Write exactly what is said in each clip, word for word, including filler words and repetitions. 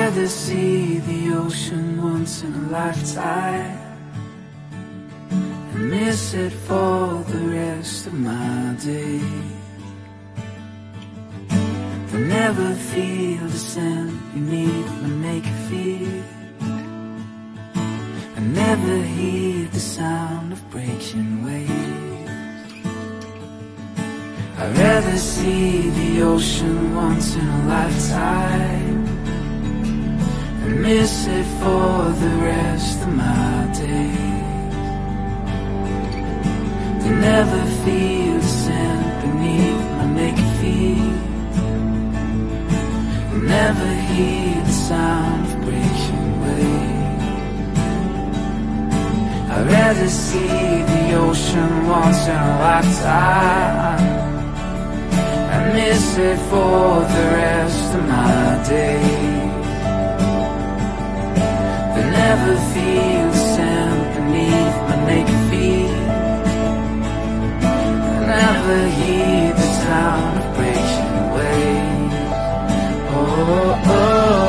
rather see the ocean once in a lifetime and miss it for the rest of my days, than never feel the scent beneath my naked feet, and never hear the sound of breaking waves. I'd rather see the ocean once in a lifetime and miss it for the rest of my days, than never feel the sand beneath my naked feet, and never hear the sound of breaking waves. I'd rather see the ocean once in a lifetime and miss it for the rest of my days, than never feel the sand beneath my naked feet, and never hear the sound of breaking waves. Oh, oh,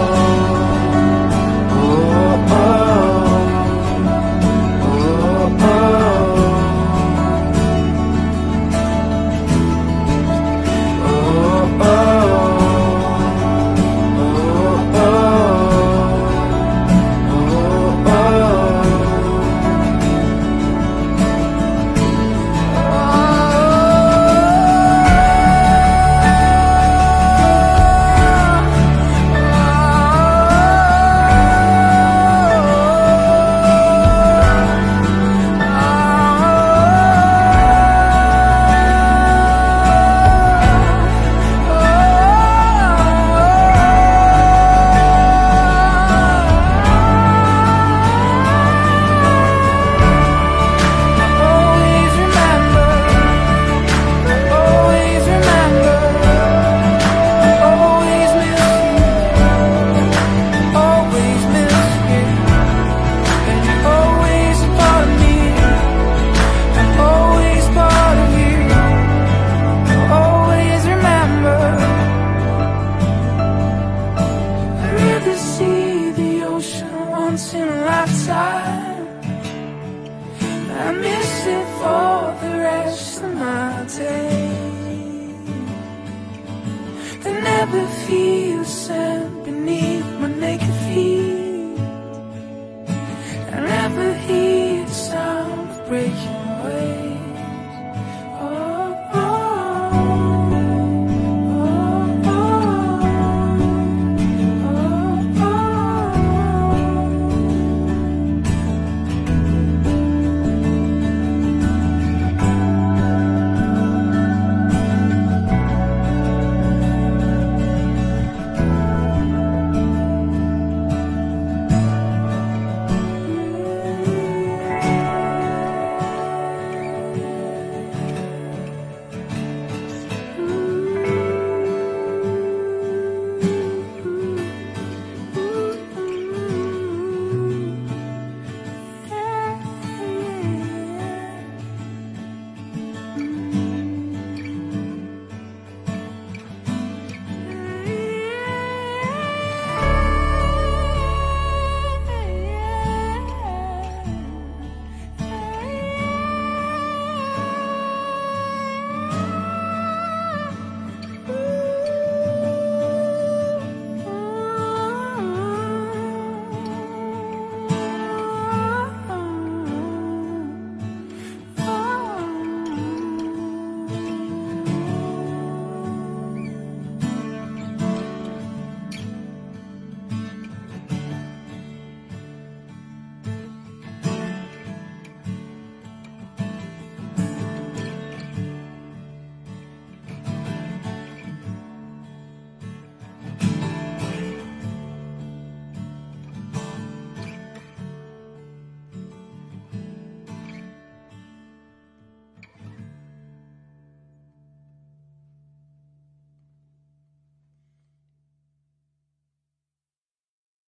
oh, oh. I miss it for the rest of my days, they never